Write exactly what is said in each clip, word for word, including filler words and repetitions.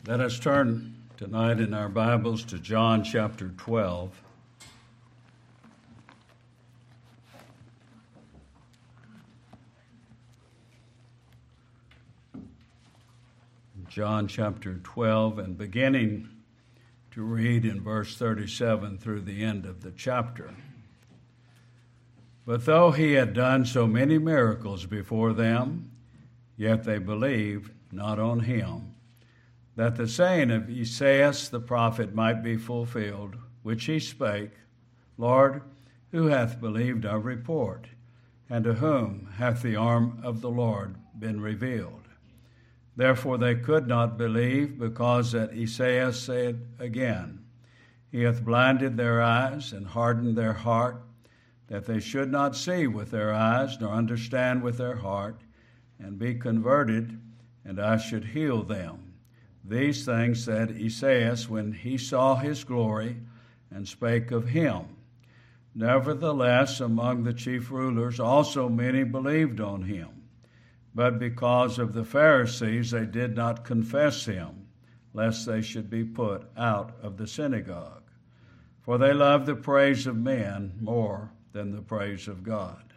Let us turn tonight in our Bibles to John chapter twelve. John chapter twelve, and beginning to read in verse thirty-seven through the end of the chapter. But though he had done so many miracles before them, yet they believed not on him, that the saying of Esaias the prophet might be fulfilled, which he spake, Lord, who hath believed our report? And to whom hath the arm of the Lord been revealed? Therefore they could not believe, because that Esaias said again, He hath blinded their eyes and hardened their heart, that they should not see with their eyes, nor understand with their heart, and be converted, and I should heal them. These things said Esaias when he saw his glory, and spake of him. Nevertheless, among the chief rulers also many believed on him. But because of the Pharisees they did not confess him, lest they should be put out of the synagogue. For they love the praise of men more than the praise of God.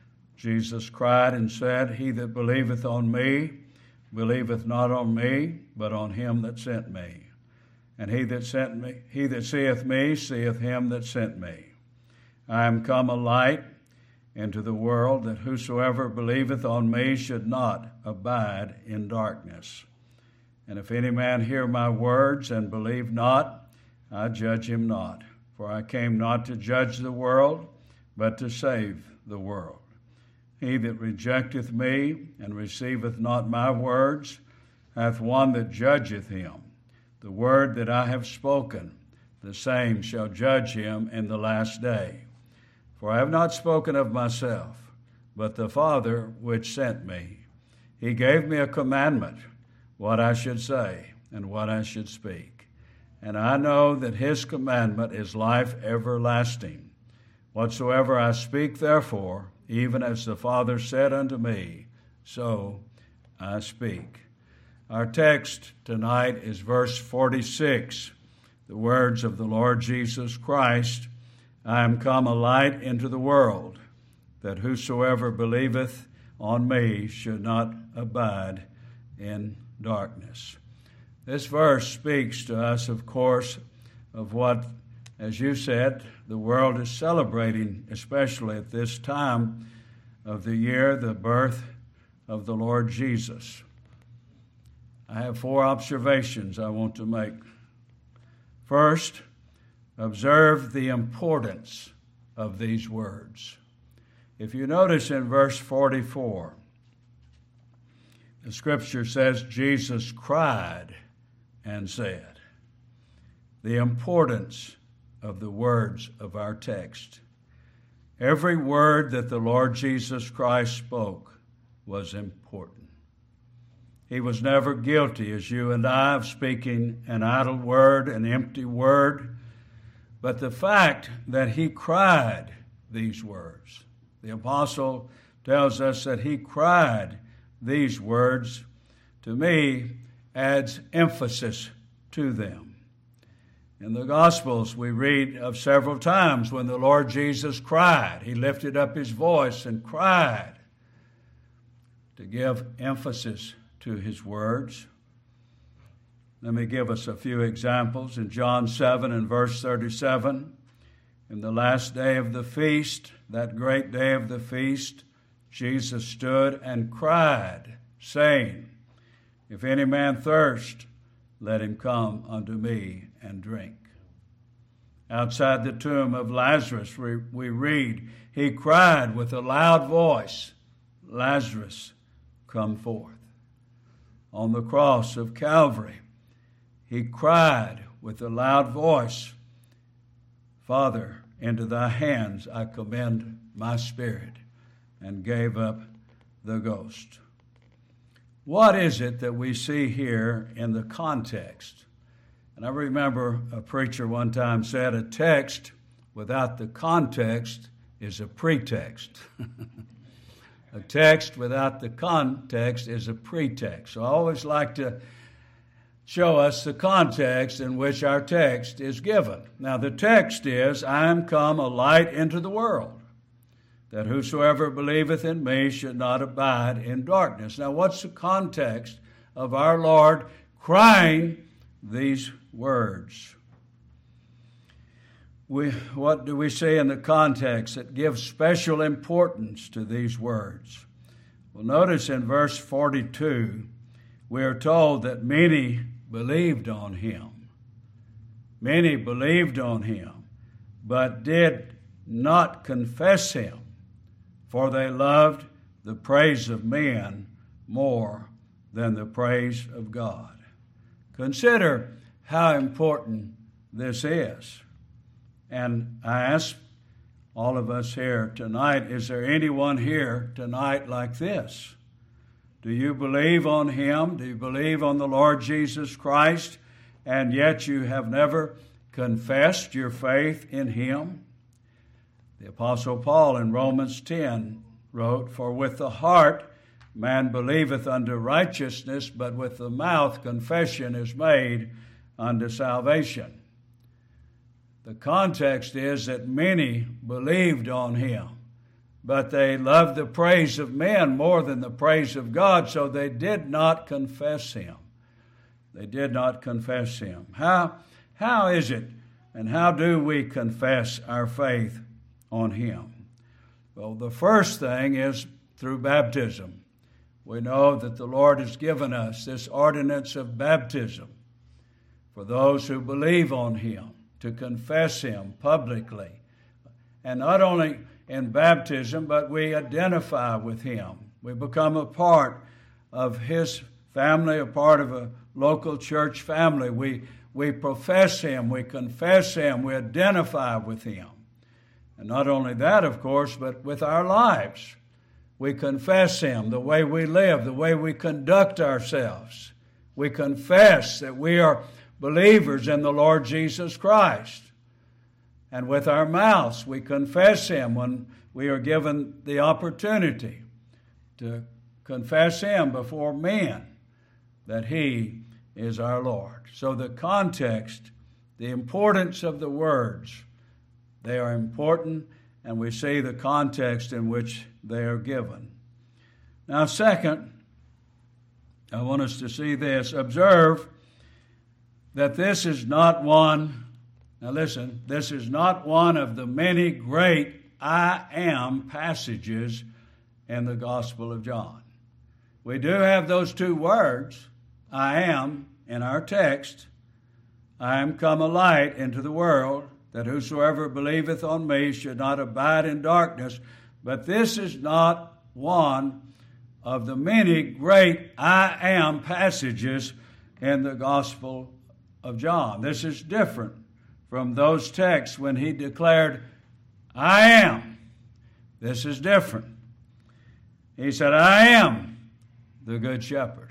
Jesus cried and said, He that believeth on me, believeth not on me, but on him that sent me. And he that sent me, he that seeth me, seeth him that sent me. I am come a light into the world, that whosoever believeth on me should not abide in darkness. And if any man hear my words and believe not, I judge him not. For I came not to judge the world, but to save the world. He that rejecteth me and receiveth not my words hath one that judgeth him. The word that I have spoken, the same shall judge him in the last day. For I have not spoken of myself, but the Father which sent me. He gave me a commandment, what I should say and what I should speak. And I know that his commandment is life everlasting. Whatsoever I speak, therefore, even as the Father said unto me, so I speak. Our text tonight is verse forty-six, the words of the Lord Jesus Christ, I am come a light into the world, that whosoever believeth on me should not abide in darkness. This verse speaks to us, of course, of what, as you said, the world is celebrating, especially at this time of the year, the birth of the Lord Jesus. I have four observations I want to make. First, observe the importance of these words. If you notice in verse forty-four, the scripture says Jesus cried and said. The importance of the words of our text. Every word that the Lord Jesus Christ spoke was important. He was never guilty, as you and I, of speaking an idle word, an empty word. But the fact that he cried these words, the apostle tells us that he cried these words, to me, adds emphasis to them. In the Gospels, we read of several times when the Lord Jesus cried. He lifted up his voice and cried to give emphasis to his words. Let me give us a few examples. In John seven and verse thirty-seven, in the last day of the feast, that great day of the feast, Jesus stood and cried, saying, If any man thirst, let him come unto me and drink. Outside the tomb of Lazarus, we, we read, he cried with a loud voice, Lazarus, come forth. On the cross of Calvary, he cried with a loud voice, Father, into thy hands I commend my spirit, and gave up the ghost. What is it that we see here in the context? And I remember a preacher one time said, a text without the context is a pretext. A text without the context is a pretext. So I always like to show us the context in which our text is given. Now, the text is, I am come a light into the world, that whosoever believeth in me should not abide in darkness. Now, what's the context of our Lord crying these words? We, what do we see in the context that gives special importance to these words? Well, notice in verse forty-two, we are told that many believed on him. Many believed on him, but did not confess him, for they loved the praise of men more than the praise of God. Consider how important this is. And I ask all of us here tonight, is there anyone here tonight like this? Do you believe on him? Do you believe on the Lord Jesus Christ, and yet you have never confessed your faith in him? The Apostle Paul in Romans ten wrote, For with the heart man believeth unto righteousness, but with the mouth confession is made unto salvation. The context is that many believed on him, but they loved the praise of men more than the praise of God, so they did not confess him. They did not confess him. How, how is it, and how do we confess our faith on him? Well, the first thing is through baptism. We know that the Lord has given us this ordinance of baptism for those who believe on him, to confess him publicly. And not only in baptism, but we identify with him. We become a part of his family, a part of a local church family. We, we profess him, we confess him, we identify with him. And not only that, of course, but with our lives. We confess him, the way we live, the way we conduct ourselves. We confess that we are believers in the Lord Jesus Christ. And with our mouths, we confess him when we are given the opportunity to confess him before men, that he is our Lord. So the context, the importance of the words, they are important, and we see the context in which they are given. Now, second, I want us to see this. Observe that this is not one, now listen, this is not one of the many great I am passages in the Gospel of John. We do have those two words, I am, in our text. I am come a light into the world, that whosoever believeth on me should not abide in darkness. But this is not one of the many great I am passages in the Gospel of John. This is different from those texts when he declared, I am. This is different. He said, I am the good shepherd.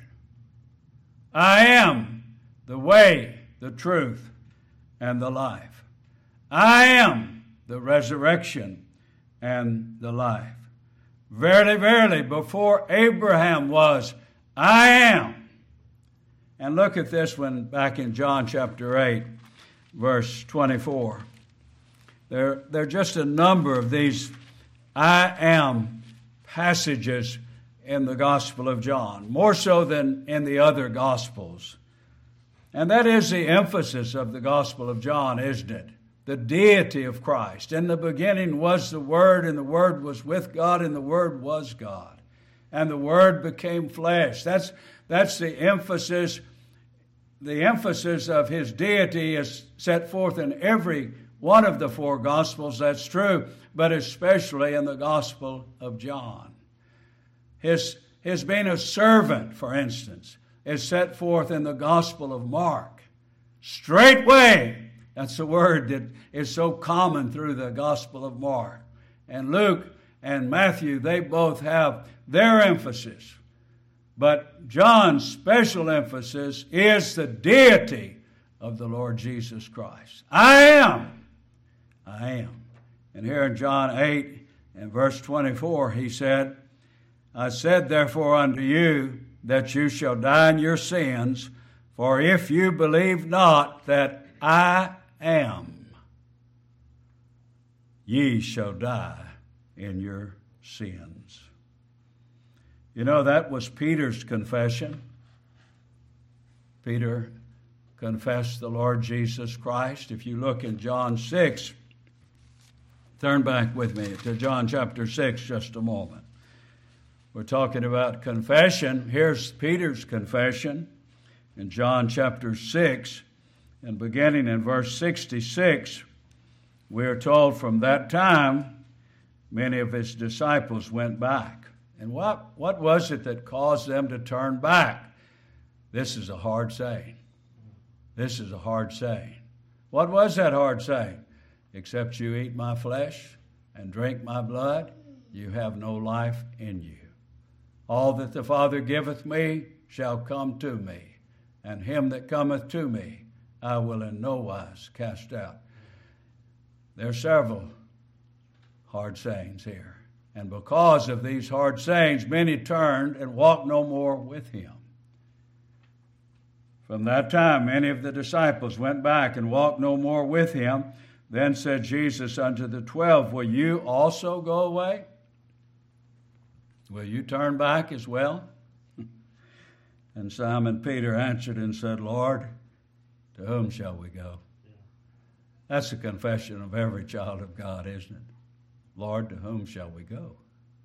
I am the way, the truth, and the life. I am the resurrection and the life. Verily, verily, before Abraham was, I am. And look at this one back in John chapter eight, verse twenty-four. There, there are just a number of these I am passages in the Gospel of John, more so than in the other Gospels. And that is the emphasis of the Gospel of John, isn't it? The deity of Christ. In the beginning was the Word, and the Word was with God, and the Word was God. And the Word became flesh. That's, that's the emphasis. The emphasis of his deity is set forth in every one of the four Gospels, that's true, but especially in the Gospel of John. His, his being a servant, for instance, is set forth in the Gospel of Mark. Straightway, that's the word that is so common through the Gospel of Mark. And Luke and Matthew, they both have their emphasis. But John's special emphasis is the deity of the Lord Jesus Christ. I am. I am. And here in John eight and verse twenty-four, he said, I said therefore unto you that you shall die in your sins, For if you believe not that I am, ye shall die in your sins. You know, that was Peter's confession. Peter confessed the Lord Jesus Christ. If you look in John six, turn back with me to John chapter six just a moment. We're talking about confession. Here's Peter's confession in John chapter six, and beginning in verse sixty-six, we are told from that time many of his disciples went back. And what, what was it that caused them to turn back? This is a hard saying. This is a hard saying. What was that hard saying? Except you eat my flesh and drink my blood, you have no life in you. All that the Father giveth me shall come to me, and him that cometh to me I will in no wise cast out. There are several hard sayings here. And because of these hard sayings, many turned and walked no more with him. From that time, many of the disciples went back and walked no more with him. Then said Jesus unto the twelve, will you also go away? Will you turn back as well? And Simon Peter answered and said, Lord, to whom shall we go? That's the confession of every child of God, isn't it? Lord, to whom shall we go?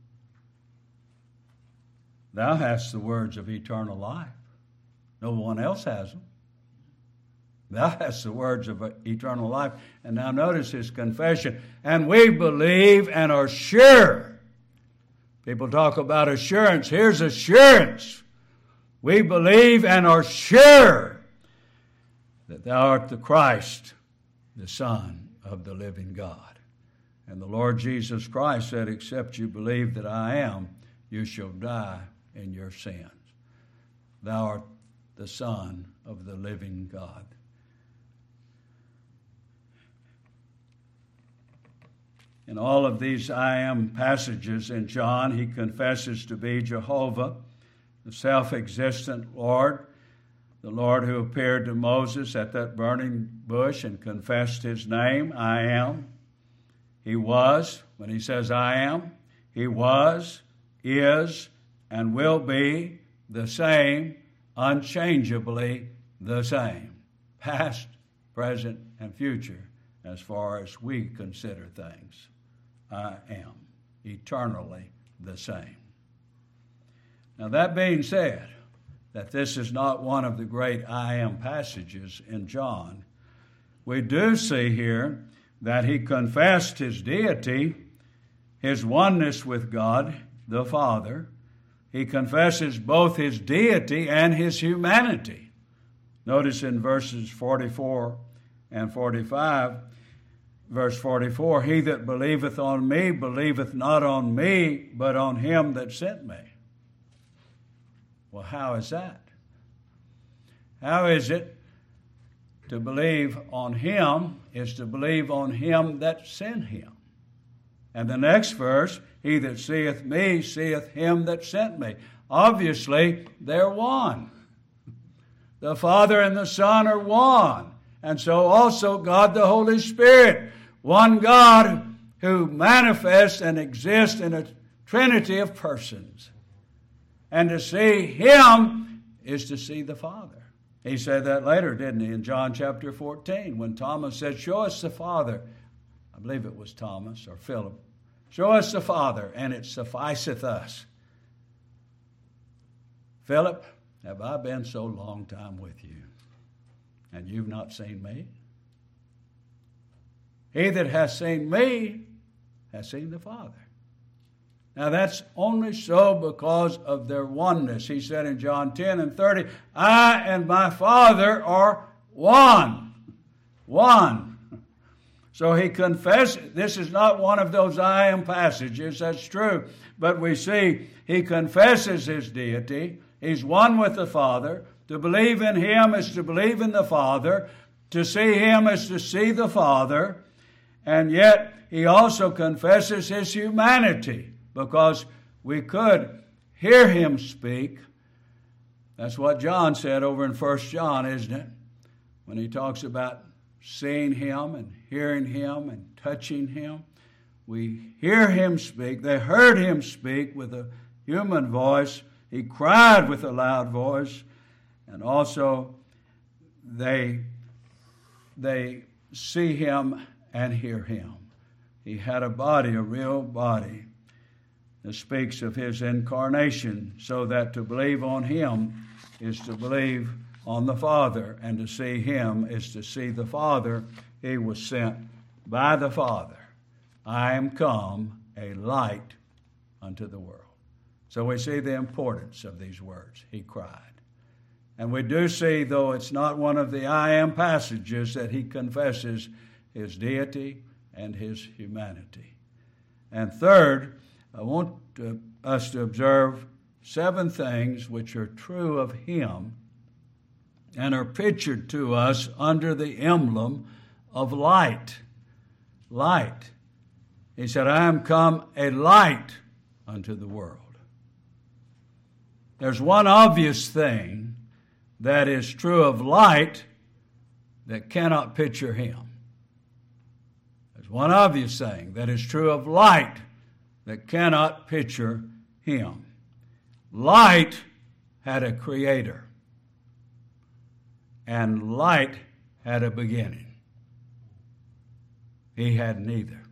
Thou hast the words of eternal life. No one else has them. Thou hast the words of eternal life. And now notice his confession. And we believe and are sure. People talk about assurance. Here's assurance. We believe and are sure that thou art the Christ, the Son of the living God. And the Lord Jesus Christ said, except you believe that I am, you shall die in your sins. Thou art the Son of the living God. In all of these I am passages in John, he confesses to be Jehovah, the self-existent Lord, the Lord who appeared to Moses at that burning bush and confessed his name, I am. He was, when he says I am, he was, is, and will be the same, unchangeably the same, past, present, and future, as far as we consider things. I am eternally the same. Now, that being said, that this is not one of the great I am passages in John, we do see here that he confessed his deity, his oneness with God the Father. He confesses both his deity and his humanity. Notice in verses forty-four and forty-five, verse forty-four, he that believeth on me believeth not on me, but on him that sent me. Well, how is that? How is it to believe on him is to believe on him that sent him? And the next verse, he that seeth me seeth him that sent me. Obviously, they're one. The Father and the Son are one. And so also God the Holy Spirit, one God who manifests and exists in a trinity of persons. And to see him is to see the Father. He said that later, didn't he, in John chapter fourteen, when Thomas said, show us the Father. I believe it was Thomas or Philip. Show us the Father, and it sufficeth us. Philip, have I been so long time with you, and you've not seen me? He that hath seen me hath seen the Father. Now that's only so because of their oneness. He said in John ten and thirty, I and my Father are one. One. So he confessed, this is not one of those I am passages, that's true. But we see he confesses his deity. He's one with the Father. To believe in him is to believe in the Father. To see him is to see the Father. And yet he also confesses his humanity, because we could hear him speak That's what John said over in First John, isn't it? When he talks about seeing him and hearing him and touching him. We hear him speak. They heard him speak with a human voice. He cried with a loud voice. And also they, they see him and hear him. He had a body, a real body, that speaks of his incarnation, so that to believe on him is to believe on the Father, and to see him is to see the Father. He was sent by the Father. I am come a light unto the world. So we see the importance of these words. He cried. And we do see, though it's not one of the I am passages, that he confesses his deity and his humanity. And third, I want to, us to observe seven things which are true of him and are pictured to us under the emblem of light. Light. He said, I am come a light unto the world. There's one obvious thing that is true of light that cannot picture him. There's one obvious thing that is true of light that cannot picture him. Light had a creator, and light had a beginning. He had neither.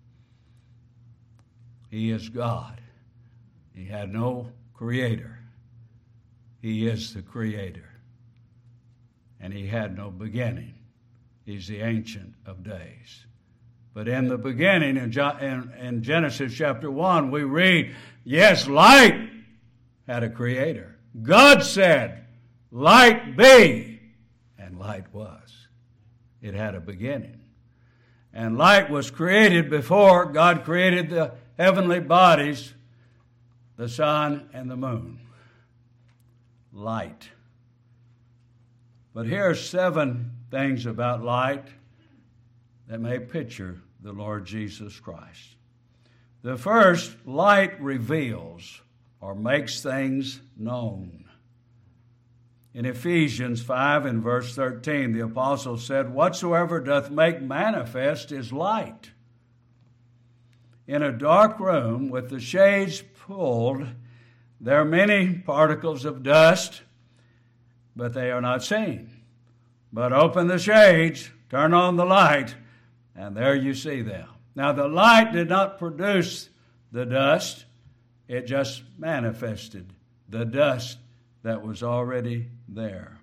He is God. He had no creator. He is the creator. And he had no beginning. He's the Ancient of Days. But in the beginning, in, in, in Genesis chapter one, we read, yes, light had a creator. God said, light be, and light was. It had a beginning. And light was created before God created the heavenly bodies, the sun and the moon. Light. But here are seven things about light that may picture the Lord Jesus Christ. The first, light reveals or makes things known. In Ephesians five and verse thirteen, the apostle said, whatsoever doth make manifest is light. In a dark room with the shades pulled, there are many particles of dust, but they are not seen. But open the shades, turn on the light, and there you see them. Now the light did not produce the dust, it just manifested the dust that was already there.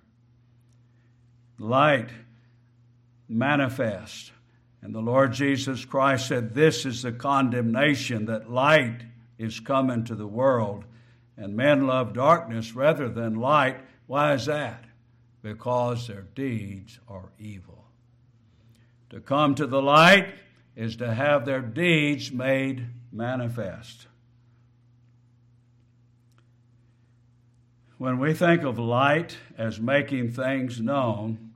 Light manifest. And the Lord Jesus Christ said, this is the condemnation, that light is come into the world, and men love darkness rather than light. Why is that? Because their deeds are evil. To come to the light is to have their deeds made manifest. When we think of light as making things known,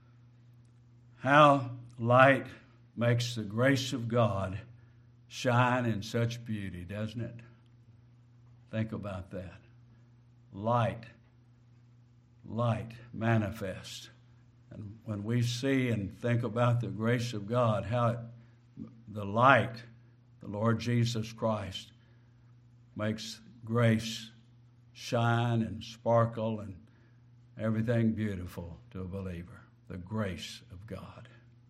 how light makes the grace of God shine in such beauty, doesn't it? Think about that. Light, light manifest. And when we see and think about the grace of God, how it, the light, the Lord Jesus Christ, makes grace shine and sparkle and everything beautiful to a believer. The grace of God.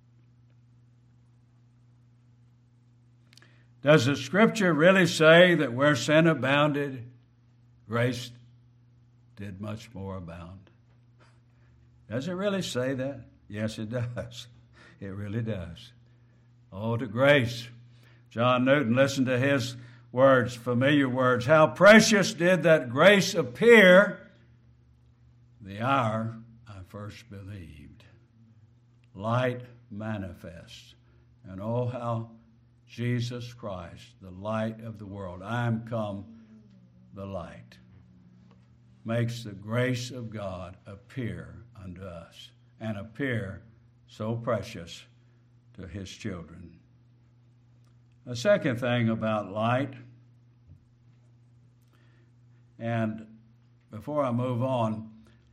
Does the Scripture really say that where sin abounded, grace did much more abound? Does it really say that? Yes, it does. It really does. Oh, to grace. John Newton, listen to his words, familiar words. How precious did that grace appear the hour I first believed. Light manifest. And oh, how Jesus Christ, the light of the world, I am come the light, makes the grace of God appear unto us, and appear so precious to his children. The second thing about light, and before I move on,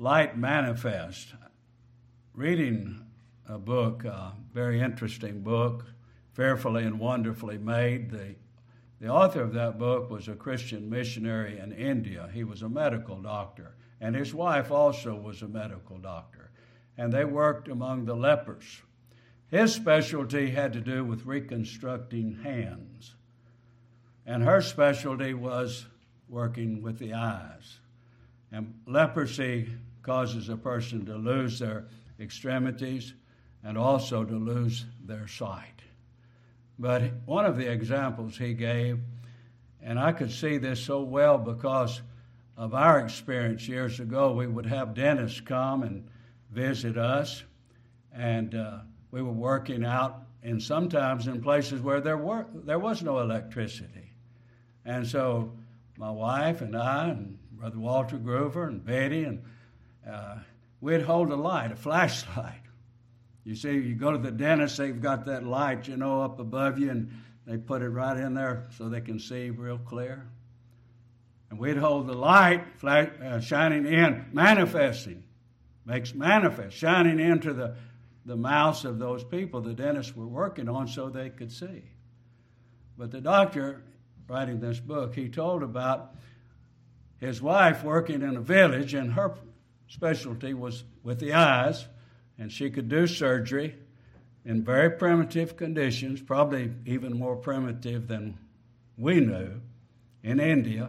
light manifest. Reading a book, a very interesting book, Fearfully and Wonderfully Made. The, the author of that book was a Christian missionary in India. He was a medical doctor, and his wife also was a medical doctor, and they worked among the lepers. His specialty had to do with reconstructing hands, and her specialty was working with the eyes. And leprosy causes a person to lose their extremities and also to lose their sight. But one of the examples he gave, and I could see this so well because of our experience years ago, we would have dentists come and visit us, and uh, we were working out, and sometimes in places where there were there was no electricity. And so my wife and I and Brother Walter Groover and Betty, and uh, we'd hold a light, a flashlight. You see, you go to the dentist, they've got that light, you know, up above you, and they put it right in there so they can see real clear. And we'd hold the light flash, uh, shining in, manifesting, makes manifest, shining into the, the mouths of those people the dentists were working on so they could see. But the doctor, writing this book, he told about his wife working in a village, and her specialty was with the eyes, and she could do surgery in very primitive conditions, probably even more primitive than we knew, in India.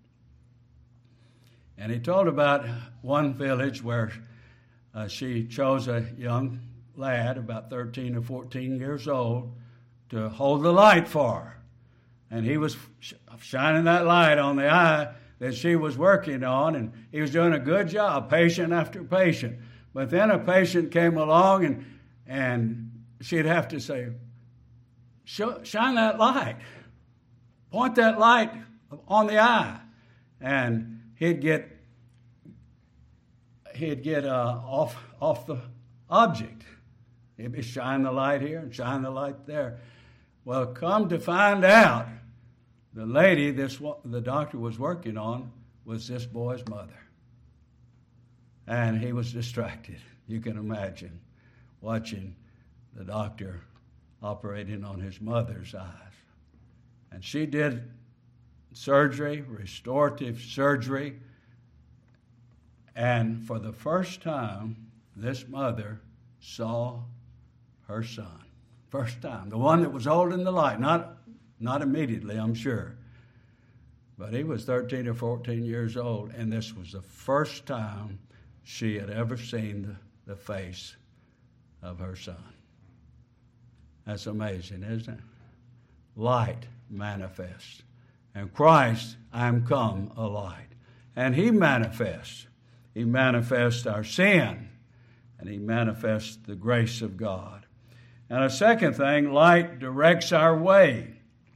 And he told about one village where uh, she chose a young lad, about thirteen or fourteen years old, to hold the light for her. And he was sh- shining that light on the eye that she was working on, and he was doing a good job, patient after patient. But then a patient came along, and and she'd have to say, shine that light. Point that light on the eye. And he'd get he'd get uh, off, off the object. He'd be shine the light here and shine the light there. Well, come to find out, the lady this the doctor was working on was this boy's mother. And he was distracted. You can imagine watching the doctor operating on his mother's eyes. And she did surgery, restorative surgery. And for the first time, this mother saw her son. First time. The one that was holding the light. Not, not immediately, I'm sure. But he was thirteen or fourteen years old, and this was the first time she had ever seen the, the face of her son. That's amazing, isn't it? Light manifests. And Christ, I am come a light. And he manifests. He manifests our sin, and he manifests the grace of God. And a second thing, light directs our way.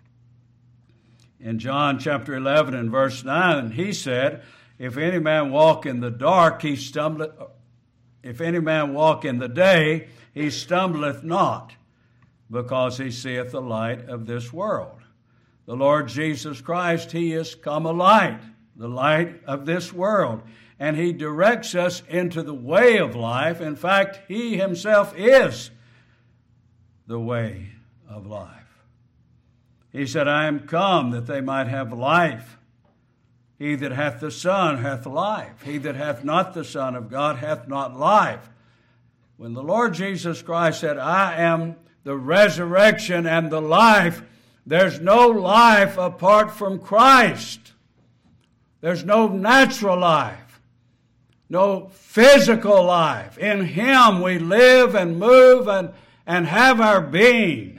In John chapter eleven and verse nine, he said, If any man walk in the dark, he stumbleth. If any man walk in the day, he stumbleth not, because he seeth the light of this world. The Lord Jesus Christ, he is come a light, the light of this world. And he directs us into the way of life. In fact, he himself is the way of life. He said, I am come that they might have life. He that hath the Son hath life. He that hath not the Son of God hath not life. When the Lord Jesus Christ said, I am the resurrection and the life, there's no life apart from Christ. There's no natural life, no physical life. In him we live and move and, and have our being.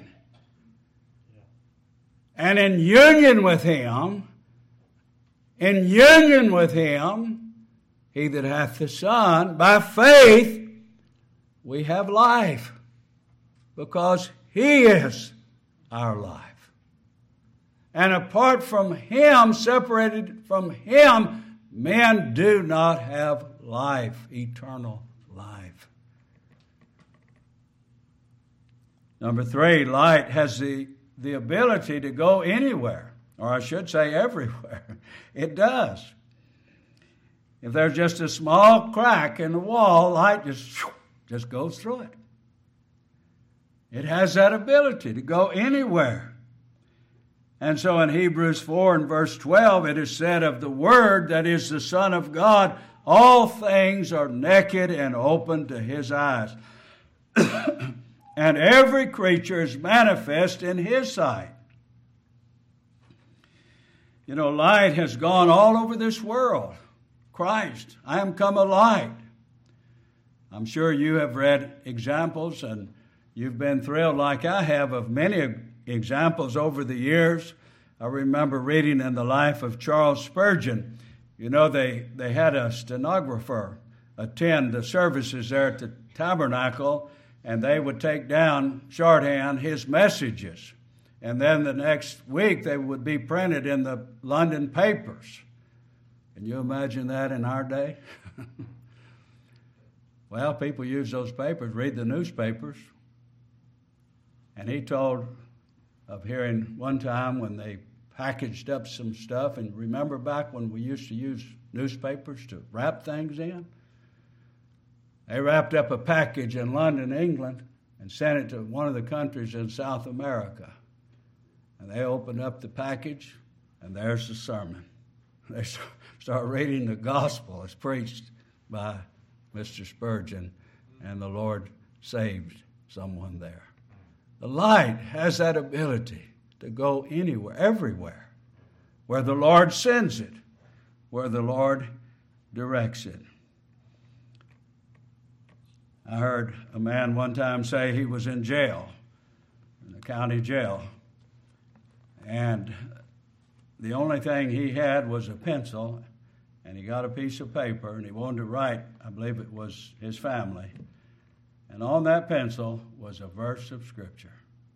And in union with him, in union with him, he that hath the Son, by faith, we have life, because he is our life. And apart from him, separated from him, men do not have life, eternal life. Number three, light has the, the ability to go anywhere, or I should say everywhere. It does. If there's just a small crack in the wall, light just, just goes through it. It has that ability to go anywhere. And so in Hebrews four and verse twelve, it is said of the Word that is the Son of God, all things are naked and open to his eyes. And every creature is manifest in his sight. You know, light has gone all over this world. Christ, I am come a light. I'm sure you have read examples, and you've been thrilled like I have of many examples over the years. I remember reading in the life of Charles Spurgeon. You know, they, they had a stenographer attend the services there at the tabernacle, and they would take down shorthand his messages. And then the next week they would be printed in the London papers. Can you imagine that in our day? Well, people use those papers, read the newspapers. And he told of hearing one time when they packaged up some stuff, and remember back when we used to use newspapers to wrap things in? They wrapped up a package in London, England, and sent it to one of the countries in South America. And they opened up the package, and there's the sermon. They start reading the gospel as preached by Mister Spurgeon, and the Lord saved someone there. The light has that ability to go anywhere, everywhere, where the Lord sends it, where the Lord directs it. I heard a man one time say he was in jail, in the county jail, and the only thing he had was a pencil, and he got a piece of paper, and he wanted to write, I believe it was his family, and on that pencil was a verse of Scripture.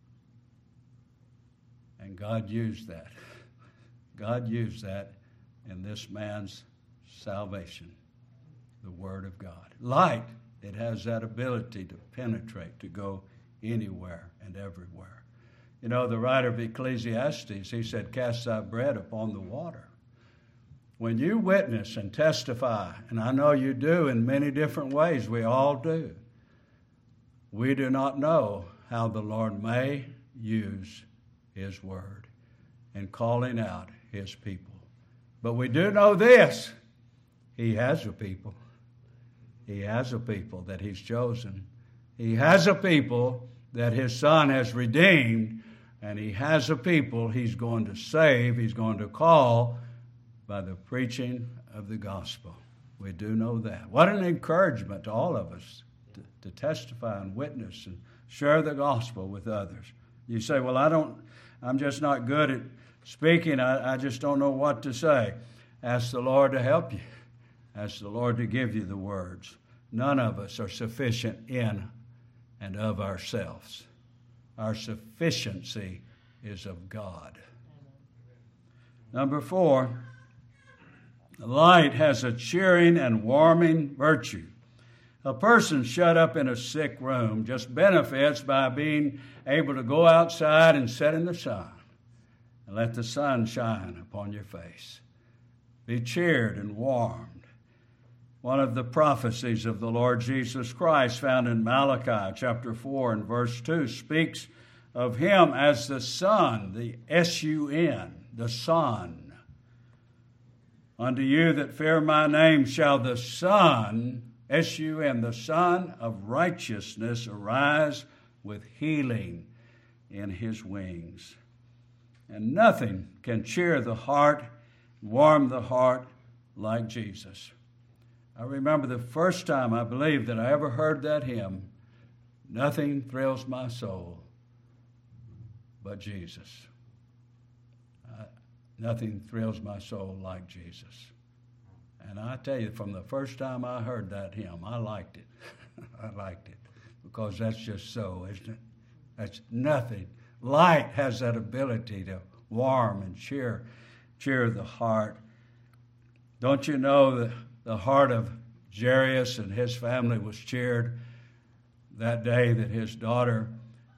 And God used that. God used that in this man's salvation, the Word of God. Light, it has that ability to penetrate, to go anywhere and everywhere. You know, the writer of Ecclesiastes, he said, cast thy bread upon the water. When you witness and testify, and I know you do in many different ways, we all do, we do not know how the Lord may use his word in calling out his people. But we do know this, he has a people. He has a people that he's chosen. He has a people that his Son has redeemed, and he has a people he's going to save, he's going to call by the preaching of the gospel. We do know that. What an encouragement to all of us to, to testify and witness and share the gospel with others. You say, well, I don't, I'm just not good at speaking. I, I just don't know what to say. Ask the Lord to help you. Ask the Lord to give you the words. None of us are sufficient in and of ourselves. Our sufficiency is of God. Number four, light has a cheering and warming virtue. A person shut up in a sick room just benefits by being able to go outside and sit in the sun and let the sun shine upon your face. Be cheered and warmed. One of the prophecies of the Lord Jesus Christ found in Malachi chapter four and verse two speaks of him as the sun, the S U N, the sun. Unto you that fear my name shall the sun, S U N, the Son of righteousness arise with healing in his wings. And nothing can cheer the heart, warm the heart like Jesus. I remember the first time I believe that I ever heard that hymn, nothing thrills my soul but Jesus. Uh, nothing thrills my soul like Jesus. And I tell you, from the first time I heard that hymn, I liked it. I liked it because that's just so, isn't it? That's nothing. Light has that ability to warm and cheer, cheer the heart. Don't you know that the heart of Jairus and his family was cheered that day that his daughter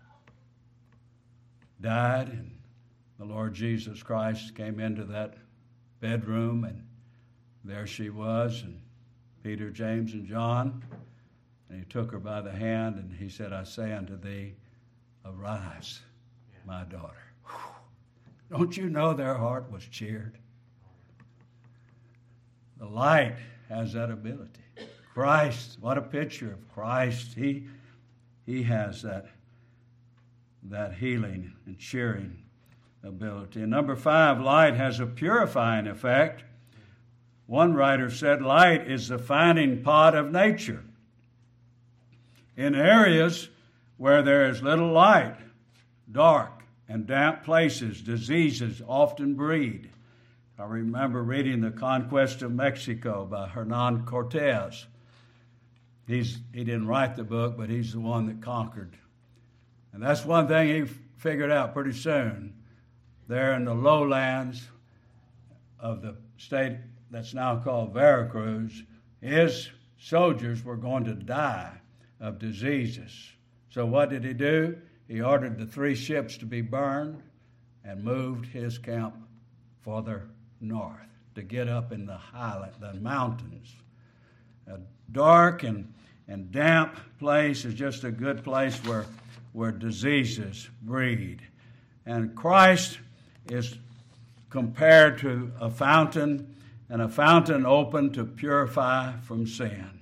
died, and the Lord Jesus Christ came into that bedroom, and there she was, and Peter, James, and John. And he took her by the hand, and he said, I say unto thee, arise, my daughter. Whew. Don't you know their heart was cheered? The light has that ability. Christ, what a picture of Christ. He, he has that, that healing and cheering ability. And number five, light has a purifying effect. One writer said, light is the finding pot of nature. In areas where there is little light, dark and damp places, diseases often breed. I remember reading The Conquest of Mexico by Hernan Cortez. He's, he didn't write the book, but he's the one that conquered. And that's one thing he figured out pretty soon. There in the lowlands of the state that's now called Veracruz, his soldiers were going to die of diseases. So what did he do? He ordered the three ships to be burned and moved his camp further north to get up in the highland, the mountains. A dark and, and damp place is just a good place where, where diseases breed. And Christ is compared to a fountain, and a fountain open to purify from sin.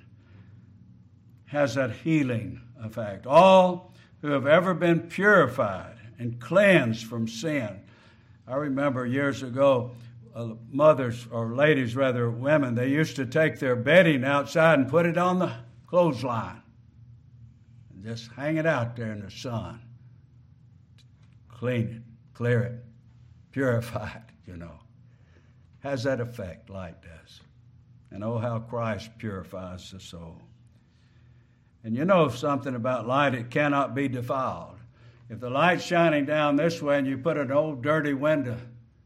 Has that healing effect. All who have ever been purified and cleansed from sin. I remember years ago, uh, mothers, or ladies rather, women, they used to take their bedding outside and put it on the clothesline and just hang it out there in the sun. Clean it, clear it, purify it, you know. Has that effect, light does. And oh, how Christ purifies the soul. And you know something about light, it cannot be defiled. If the light's shining down this way and you put an old dirty window,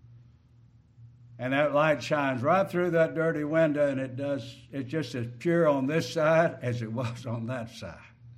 and that light shines right through that dirty window, and it does, it's just as pure on this side as it was on that side.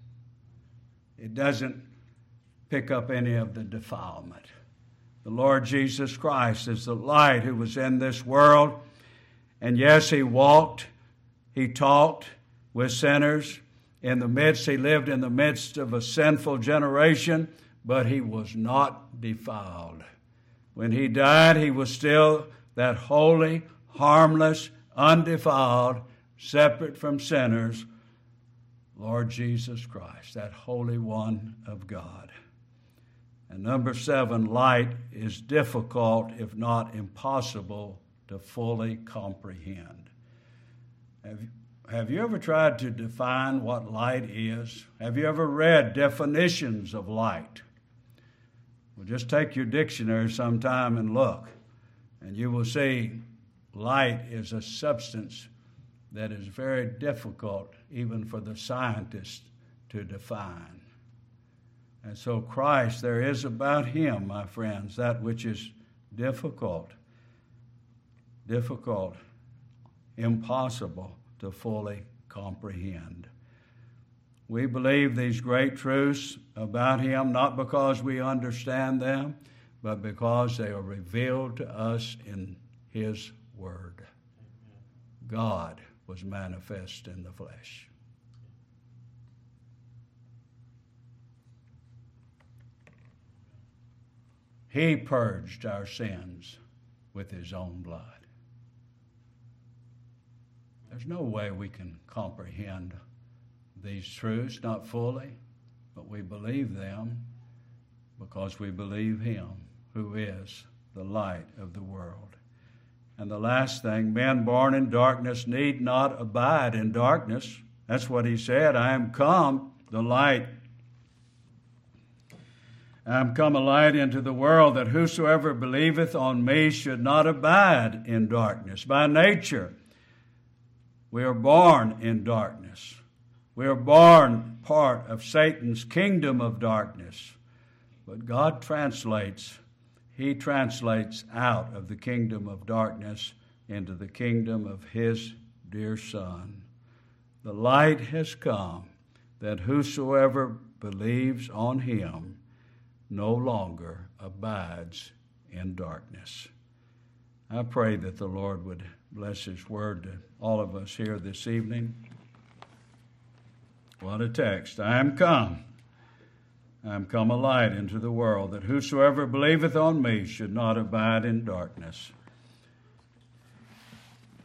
It doesn't pick up any of the defilement. The Lord Jesus Christ is the light who was in this world. And yes, he walked, he talked with sinners. In the midst, he lived in the midst of a sinful generation, but he was not defiled. When he died, he was still that holy, harmless, undefiled, separate from sinners, Lord Jesus Christ, that Holy One of God. And number seven, light is difficult, if not impossible, to fully comprehend. Have, have you ever tried to define what light is? Have you ever read definitions of light? Well, just take your dictionary sometime and look, and you will see light is a substance that is very difficult even for the scientists to define. And so Christ, there is about him, my friends, that which is difficult, difficult, impossible to fully comprehend. We believe these great truths about him not because we understand them, but because they are revealed to us in his word. God was manifest in the flesh. He purged our sins with his own blood. There's no way we can comprehend these truths, not fully, but we believe them because we believe him who is the light of the world. And the last thing, men born in darkness need not abide in darkness. That's what he said. I am come, the light. I am come a light into the world, that whosoever believeth on me should not abide in darkness. By nature, we are born in darkness. We are born part of Satan's kingdom of darkness. But God translates, he translates out of the kingdom of darkness into the kingdom of his dear Son. The light has come, that whosoever believes on him no longer abides in darkness. I pray that the Lord would bless his word to all of us here this evening. What a text. I am come. I am come a light into the world, that whosoever believeth on me should not abide in darkness.